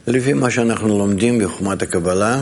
לפי מה שאנחנו לומדים בחוכמת הקבלה,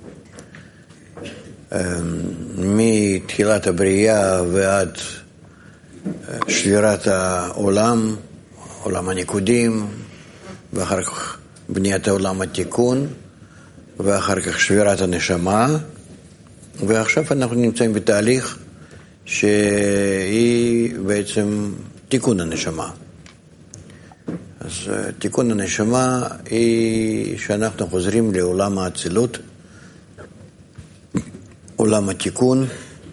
מתחילת הבריאה ועד שבירת העולם, עולם הניקודים, ואחר כך בניית העולם התיקון, ואחר כך שבירת הנשמה, ועכשיו אנחנו נמצאים בתהליך שהיא בעצם תיקון הנשמה. אז תיקון הנשמה היא שאנחנו חוזרים לעולם האצילות, עולם התיקון,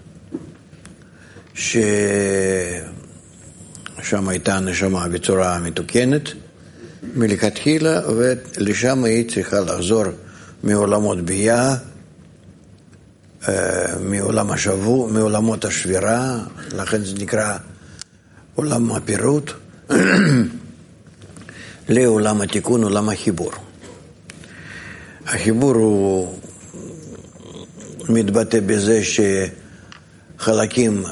ששם הייתה הנשמה בצורה מתוקנת מלכתחילה, ולשם היא צריכה לחזור מעולמות בייה, מעולמות השבירה, לכן זה נקרא עולם הפירוט, לעולם התיקון, עולם החיבור. החיבור הוא מתבטא בזה שחלקים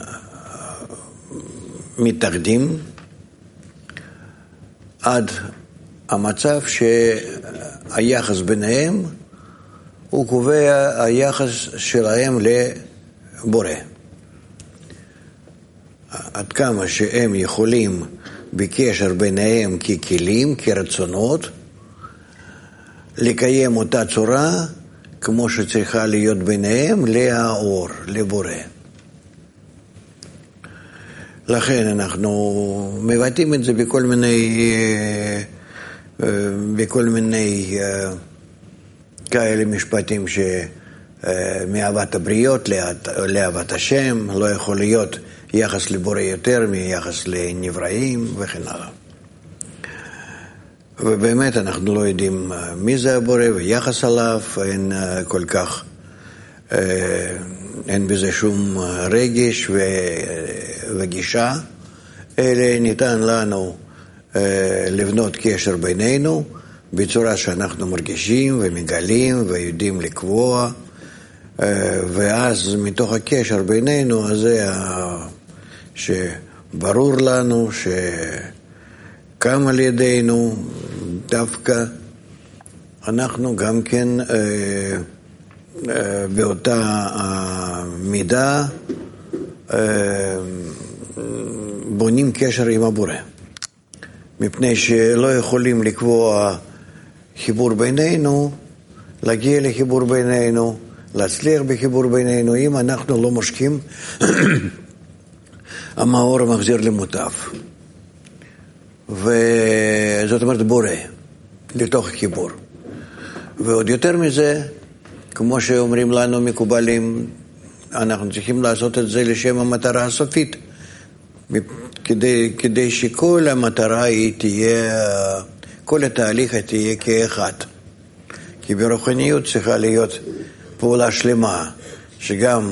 מתאחדים עד המצב שהיחס ביניהם הוא קובע היחס שלהם לבורא. עד כמה שהם יכולים בקשר ביניהם ככלים, כרצונות, לקיים אותה צורה כמו שצריכה להיות ביניהם לאור, לבורא. לכן אנחנו מבטאים את זה בכל מיני כאלה משפטים שמאהבת הבריות לאהבת השם, לא יכול להיות יחס לבורא יותר מיחס לנבראים וכן הלאה. ובאמת אנחנו לא יודעים מי זה הבורא ויחס עליו, אין כל כך, אין בזה שום רגש וגישה, אלא ניתן לנו לבנות קשר בינינו בצורה שאנחנו מרגישים ומגלים ויודעים לקבוע, ואז מתוך הקשר בינינו הזה שברור לנו שקם על ידינו דווקא אנחנו גם כן באותה מידה בונים קשר עם הבורא, מפני שלא יכולים לקבוע חיבור בינינו, להגיע לחיבור בינינו, להצליח בחיבור בינינו, אם אנחנו לא מושכים המאור מחזיר למוטב. וזאת אומרת בורא, לתוך חיבור. ועוד יותר מזה, כמו שאומרים לנו מקובלים, אנחנו צריכים לעשות את זה לשם המטרה הסופית, כדי שכל המטרה היא תהיה, כל התהליך תהיה כאחד. כי ברוחניות צריכה להיות פעולה שלמה, שגם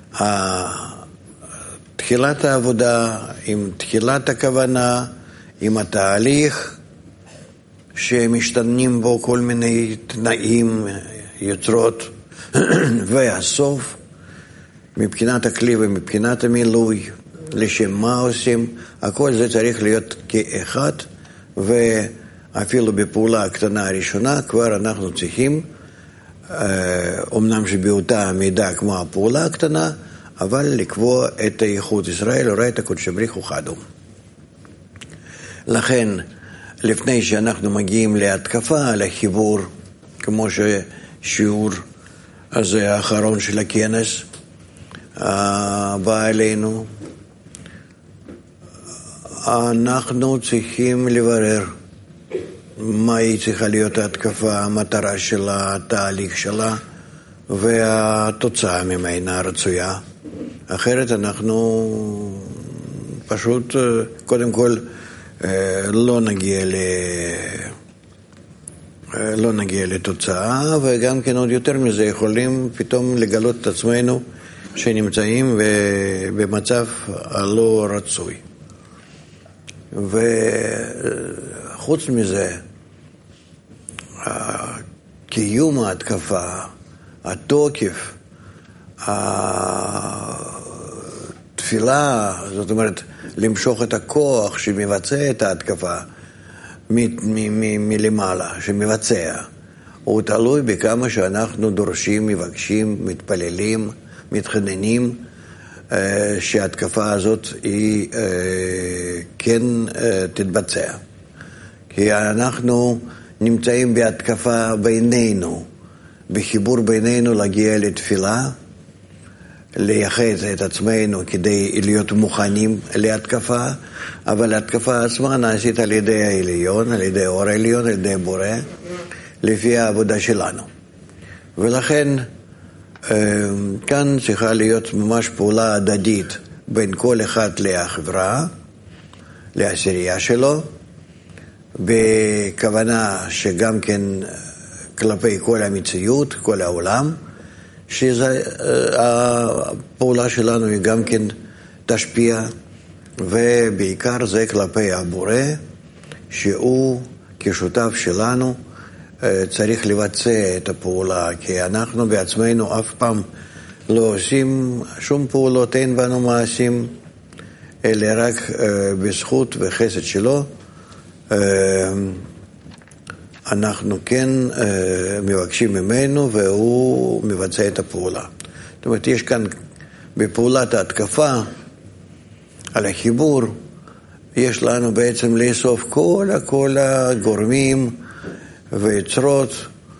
תחילת העבודה, עם תחילת הכוונה, עם התהליך שמשתנים בו כל מיני תנאים, יוצרות, והסוף, מבחינת הכלי ומבחינת המילוי, לשם מה עושים, הכל זה צריך להיות כאחד, ואפילו בפעולה הקטנה הראשונה כבר אנחנו צריכים, אמנם שבאותה מידה כמו הפעולה הקטנה, אבל לקבוע את הייחוד ישראל, אולי את הקודש בריך וחדו. לכן, לפני שאנחנו מגיעים להתקפה, לחיבור, כמו ששיעור הזה האחרון של הכנס בא אלינו, אנחנו צריכים לברר מה היא צריכה להיות ההתקפה, המטרה שלה, התהליך שלה, והתוצאה ממנה הרצויה. אחרת אנחנו פשוט, קודם כל, לא נגיע לתוצאה, וגם כן עוד יותר מזה יכולים פתאום לגלות את עצמנו שנמצאים במצב הלא רצוי. וחוץ מזה, קיום ההתקפה, התוקף, התפילה, זאת אומרת, למשוך את הכוח שמבצע את ההתקפה מלמעלה, שמבצע, הוא תלוי בכמה שאנחנו דורשים, מבקשים, מתפללים, מתחננים, שההתקפה הזאת היא כן תתבצע. כי אנחנו נמצאים בהתקפה בינינו, בחיבור בינינו להגיע לתפילה, לייחד את עצמנו כדי להיות מוכנים להתקפה, אבל ההתקפה עצמה נעשית על ידי העליון, על ידי אור העליון, על ידי בורא, לפי העבודה שלנו. ולכן כאן צריכה להיות ממש פעולה הדדית בין כל אחד לחברה, לעשירייה שלו, בכוונה שגם כן כלפי כל המציאות, כל העולם, שהפעולה שלנו היא גם כן תשפיע, ובעיקר זה כלפי הבורא, שהוא כשותף שלנו צריך לבצע את הפעולה, כי אנחנו בעצמנו אף פעם לא עושים שום פעולות, אין בנו מעשים, אלא רק בזכות וחסד שלו, אנחנו כן מבקשים ממנו והוא מבצע את הפעולה. זאת אומרת, יש כאן בפעולת ההתקפה על החיבור, יש לנו בעצם לאסוף כל הגורמים ויצרות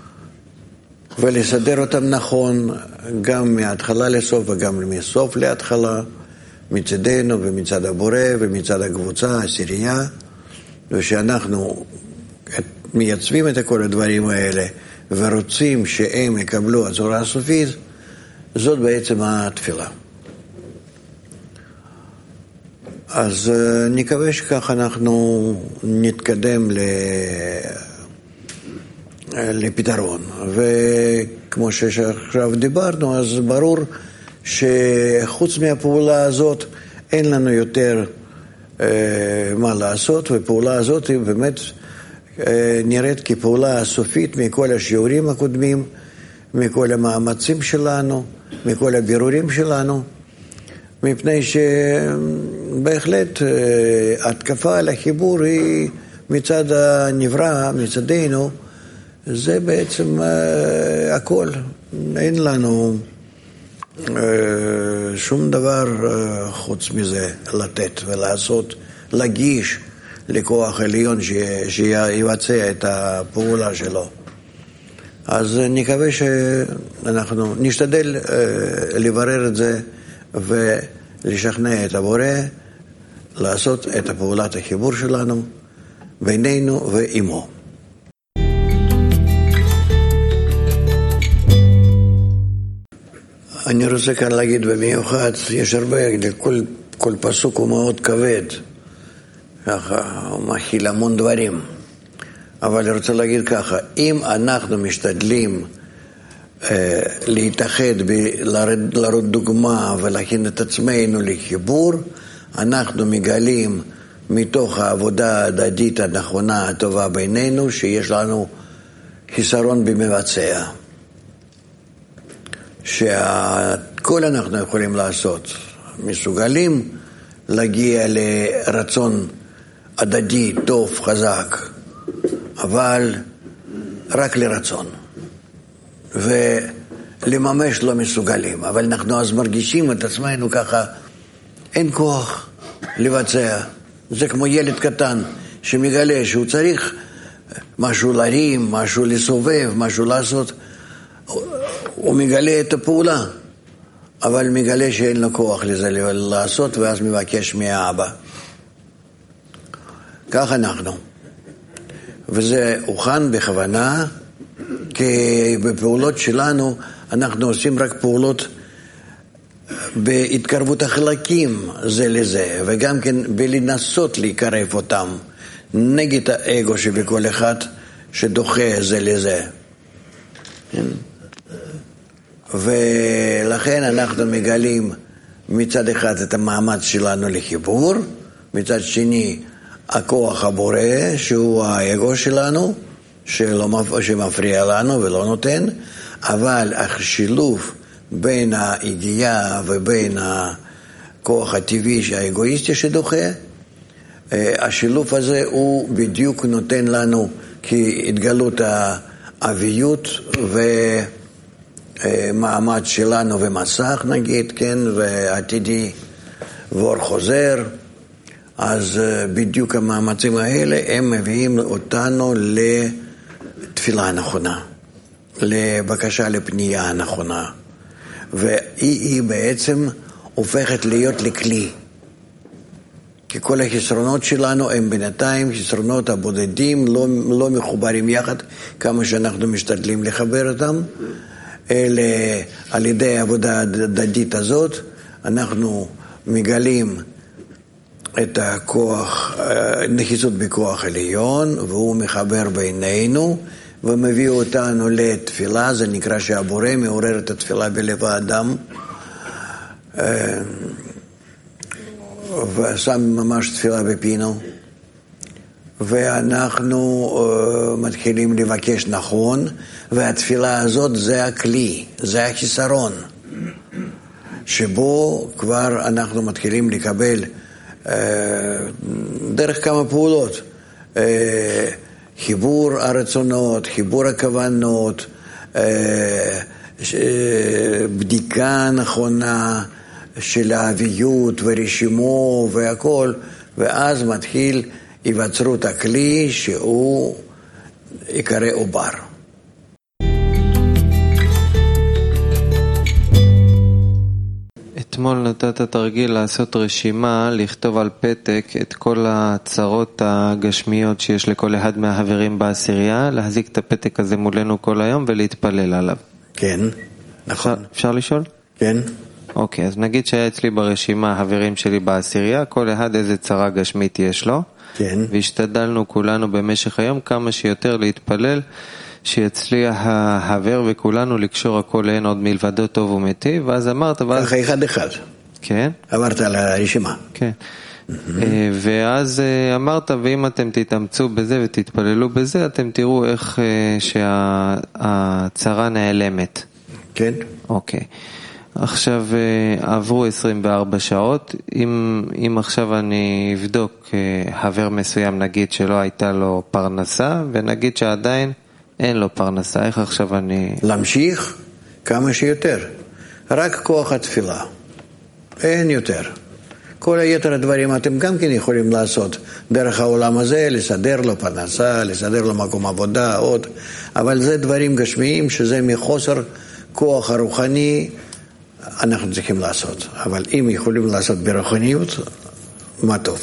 ולסדר אותם נכון, גם מההתחלה לסוף וגם מסוף להתחלה, מצדנו ומצד הבורא ומצד הקבוצה, העשירייה, ושאנחנו מייצבים את כל הדברים האלה ורוצים שהם יקבלו הצורה הסופית, זאת בעצם התפילה. אז נקווה שכך אנחנו נתקדם לפתרון. וכמו שעכשיו דיברנו, אז ברור שחוץ מהפעולה הזאת אין לנו יותר מה לעשות, ופעולה הזאת היא באמת נראית כפעולה הסופית מכל השיעורים הקודמים, מכל המאמצים שלנו, מכל הבירורים שלנו, מפני שבהחלט התקפה על החיבור היא מצד הנברא, מצדנו, זה בעצם הכל. אין לנו שום דבר חוץ מזה לתת ולעשות, להגיש לכוח עליון שיבצע את הפעולה שלו. אז נקווה שאנחנו נשתדל לברר את זה ולשכנע את הבורא לעשות את פעולת החיבור שלנו בינינו ועמו. אני רוצה כאן להגיד במיוחד, יש הרבה, כל פסוק הוא מאוד כבד, ככה הוא מכיל המון דברים, אבל אני רוצה להגיד ככה, אם אנחנו משתדלים להתאחד, להראות דוגמה ולהכין את עצמנו לחיבור, אנחנו מגלים מתוך העבודה ההדדית הנכונה הטובה בינינו, שיש לנו חיסרון במבצע. שהכל אנחנו יכולים לעשות, מסוגלים להגיע לרצון הדדי, טוב, חזק, אבל רק לרצון. ולממש לא מסוגלים, אבל אנחנו אז מרגישים את עצמנו ככה, אין כוח לבצע. זה כמו ילד קטן שמגלה שהוא צריך משהו להרים, משהו לסובב, משהו לעשות, הוא מגלה את הפעולה, אבל מגלה שאין לו כוח לזה לעשות, ואז מבקש מהאבא. כך אנחנו. וזה הוכן בכוונה, כי בפעולות שלנו אנחנו עושים רק פעולות בהתקרבות החלקים זה לזה, וגם כן בלנסות להיקרב אותם נגד האגו שבכל אחד שדוחה זה לזה. ולכן אנחנו מגלים מצד אחד את המאמץ שלנו לחיבור, מצד שני הכוח הבורא שהוא האגו שלנו שמפריע לנו ולא נותן, אבל השילוב בין הידיעה ובין הכוח הטבעי האגואיסטי שדוחה, השילוב הזה הוא בדיוק נותן לנו כהתגלות אביות ומעמד שלנו ומסך נגיד, כן, ועתידי ואור חוזר, אז בדיוק המאמצים האלה הם מביאים אותנו לתפילה הנכונה, לבקשה לפנייה הנכונה, והיא בעצם הופכת להיות לכלי. כי כל החסרונות שלנו הם בינתיים חסרונות הבודדים, לא מחוברים יחד, כמה שאנחנו משתדלים לחבר אותם, אלא על ידי העבודה הדדית הזאת, אנחנו מגלים את הכוח, נחיצות בכוח עליון, והוא מחבר בינינו, ומביא אותנו לתפילה. זה נקרא שהבורא מעורר את התפילה בלב האדם, ושם ממש תפילה בפינו, ואנחנו מתחילים לבקש נכון, והתפילה הזאת זה הכלי, זה החיסרון, שבו כבר אנחנו מתחילים לקבל דרך כמה פעולות, חיבור הרצונות, חיבור הכוונות, בדיקה נכונה של האביות ורשימו והכל, ואז מתחיל היווצרות הכלי שהוא יקרא עובר. אתמול נתת תרגיל לעשות רשימה, לכתוב על פתק את כל הצרות הגשמיות שיש לכל אחד מהחברים בעשירייה, להחזיק את הפתק הזה מולנו כל היום ולהתפלל עליו. כן, נכון. אפשר לשאול? כן. אוקיי, אז נגיד שהיה אצלי ברשימה החברים שלי בעשירייה, כל אחד איזה צרה גשמית יש לו. כן. והשתדלנו כולנו במשך היום כמה שיותר להתפלל, שיצליח החבר וכולנו לקשור הכל אין עוד מלבדו טוב ומתי, ואז אמרת... ככה אחד אחד. כן. עברת על הרשימה. כן. ואז אמרת, ואם אתם תתאמצו בזה ותתפללו בזה, אתם תראו איך שהצרה נעלמת. כן. אוקיי. עכשיו עברו 24 שעות, אם עכשיו אני אבדוק חבר מסוים, נגיד שלא הייתה לו פרנסה, ונגיד שעדיין אין לו פרנסה, איך עכשיו אני... להמשיך כמה שיותר. רק כוח התפילה. אין יותר. כל היתר הדברים אתם גם כן יכולים לעשות דרך העולם הזה, לסדר לו פרנסה, לסדר לו מקום עבודה, עוד. אבל זה דברים גשמיים שזה מחוסר כוח הרוחני אנחנו צריכים לעשות. אבל אם יכולים לעשות ברוחניות, מה טוב.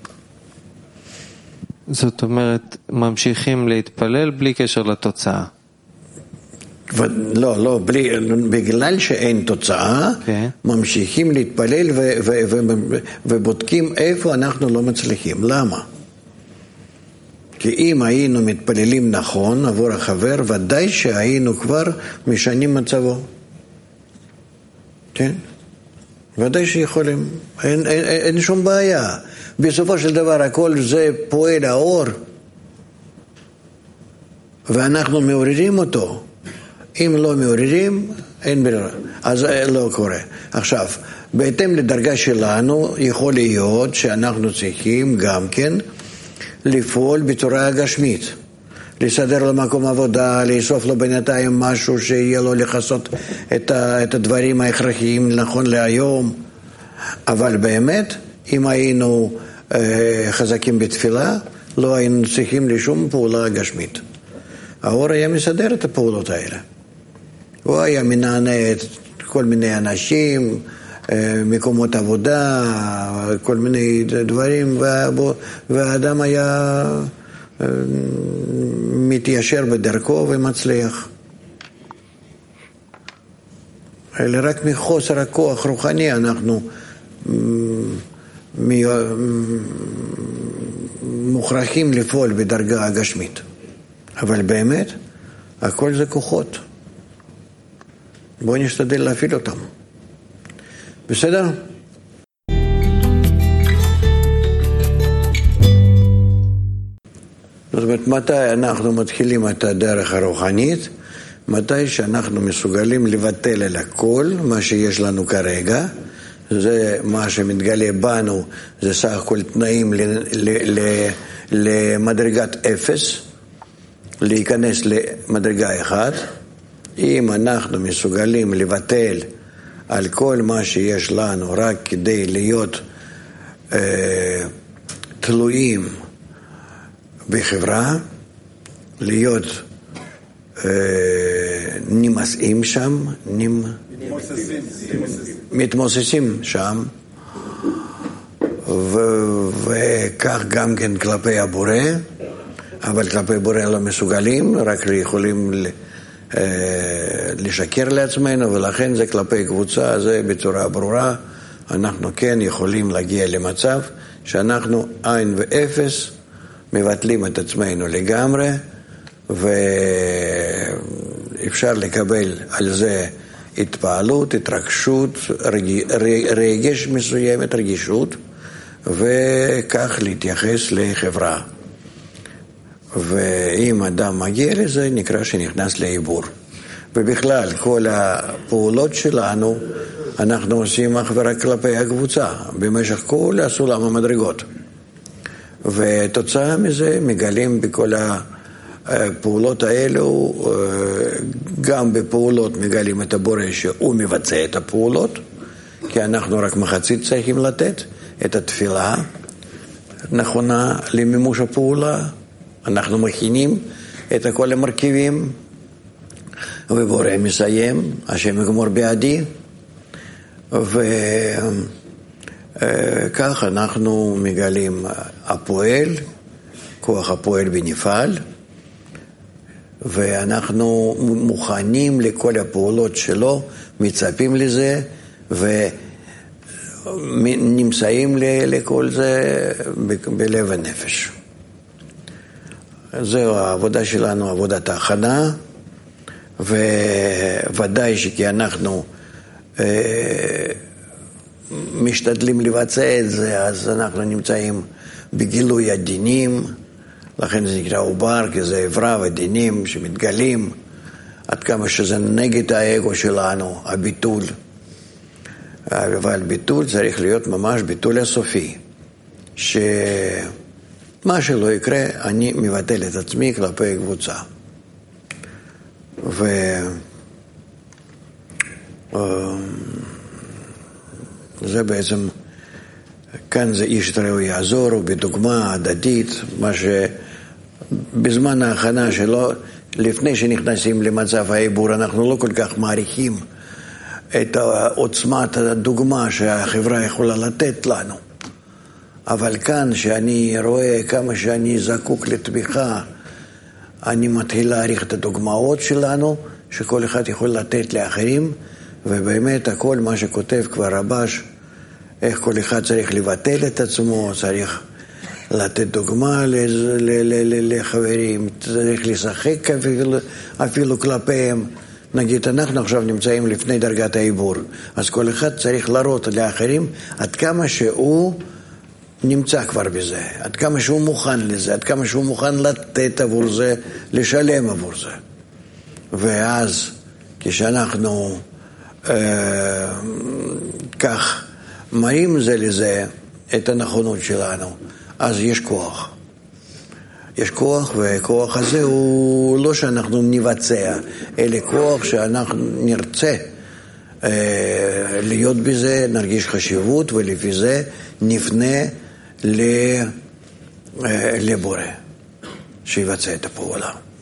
זאת אומרת, ממשיכים להתפלל בלי קשר לתוצאה. לא, בגלל שאין תוצאה, ממשיכים להתפלל ובודקים איפה אנחנו לא מצליחים. למה? כי אם היינו מתפללים נכון עבור החבר, ודאי שהיינו כבר משנים מצבו. כן? ודאי שיכולים. אין שום בעיה. בסופו של דבר הכל זה פועל האור, ואנחנו מעוררים אותו. אם לא מעוררים, אין ברירה. אז לא קורה. עכשיו, בהתאם לדרגה שלנו, יכול להיות שאנחנו צריכים גם כן לפעול בצורה גשמית. לסדר לו מקום עבודה, לאסוף לו בינתיים משהו שיהיה לו לחסות את הדברים ההכרחיים נכון להיום. אבל באמת, אם היינו חזקים בתפילה, לא היינו צריכים לשום פעולה גשמית. האור היה מסדר את הפעולות האלה. הוא היה מנענע את כל מיני אנשים, מקומות עבודה, כל מיני דברים, והאדם היה מתיישר בדרכו ומצליח. אלא רק מחוסר הכוח רוחני אנחנו מוכרחים לפעול בדרגה הגשמית. אבל באמת, הכל זה כוחות. בואו נשתדל להפעיל אותם. בסדר? זאת אומרת, מתי אנחנו מתחילים את הדרך הרוחנית? מתי שאנחנו מסוגלים לבטל על הכל, מה שיש לנו כרגע, זה מה שמתגלה בנו, זה סך הכל תנאים למדרגת אפס, להיכנס למדרגה אחת, אם אנחנו מסוגלים לבטל על כל מה שיש לנו רק כדי להיות תלויים בחברה, להיות נמאסים שם, מתמוססים שם, וכך גם כן כלפי הבורא, אבל כלפי בורא לא מסוגלים, רק יכולים לשקר לעצמנו, ולכן זה כלפי קבוצה, זה בצורה ברורה, אנחנו כן יכולים להגיע למצב שאנחנו עין ואפס, מבטלים את עצמנו לגמרי, ואפשר לקבל על זה התפעלות, התרגשות, רגש מסוימת, רגישות, וכך להתייחס לחברה. ואם אדם מגיע לזה, נקרא שנכנס לעיבור. ובכלל, כל הפעולות שלנו, אנחנו עושים אך ורק כלפי הקבוצה, במשך כל הסולם המדרגות. ותוצאה מזה מגלים בכל הפעולות האלו, גם בפעולות מגלים את הבורא שהוא מבצע את הפעולות, כי אנחנו רק מחצית צריכים לתת את התפילה נכונה למימוש הפעולה, אנחנו מכינים את כל המרכיבים, ובורא מסיים, השם יגמור בעדי, וכך אנחנו מגלים הפועל, כוח הפועל בנפעל, ואנחנו מוכנים לכל הפעולות שלו, מצפים לזה, ונמצאים לכל זה בלב הנפש. זו העבודה שלנו, עבודת ההכנה, וודאי שכי אנחנו משתדלים לבצע את זה, אז אנחנו נמצאים בגילוי הדינים, לכן זה נקרא עובר, כי זה עברה ודינים שמתגלים, עד כמה שזה נגד האגו שלנו, הביטול. אבל ביטול צריך להיות ממש ביטול הסופי, שמה שלא יקרה, אני מבטל את עצמי כלפי קבוצה. זה בעצם, כאן זה איש את רעהו יעזור, ובדוגמה הדדית, מה שבזמן ההכנה שלו, לפני שנכנסים למצב העיבור, אנחנו לא כל כך מעריכים את עוצמת הדוגמה שהחברה יכולה לתת לנו. אבל כאן, שאני רואה כמה שאני זקוק לתמיכה, אני מתחיל להעריך את הדוגמאות שלנו, שכל אחד יכול לתת לאחרים, ובאמת הכל מה שכותב כבר רבש, איך כל אחד צריך לבטל את עצמו, צריך לתת דוגמה לחברים, צריך לשחק אפילו כלפיהם. נגיד, אנחנו עכשיו נמצאים לפני דרגת העיבור, אז כל אחד צריך להראות לאחרים עד כמה שהוא נמצא כבר בזה, עד כמה שהוא מוכן לזה, עד כמה שהוא מוכן לתת עבור זה, לשלם עבור זה. ואז כשאנחנו כך מראים זה לזה את הנכונות שלנו, אז יש כוח. יש כוח, וכוח הזה הוא לא שאנחנו נבצע, אלא כוח שאנחנו נרצה להיות בזה, נרגיש חשיבות, ולפי זה נפנה לבורא שיבצע את הפעולה.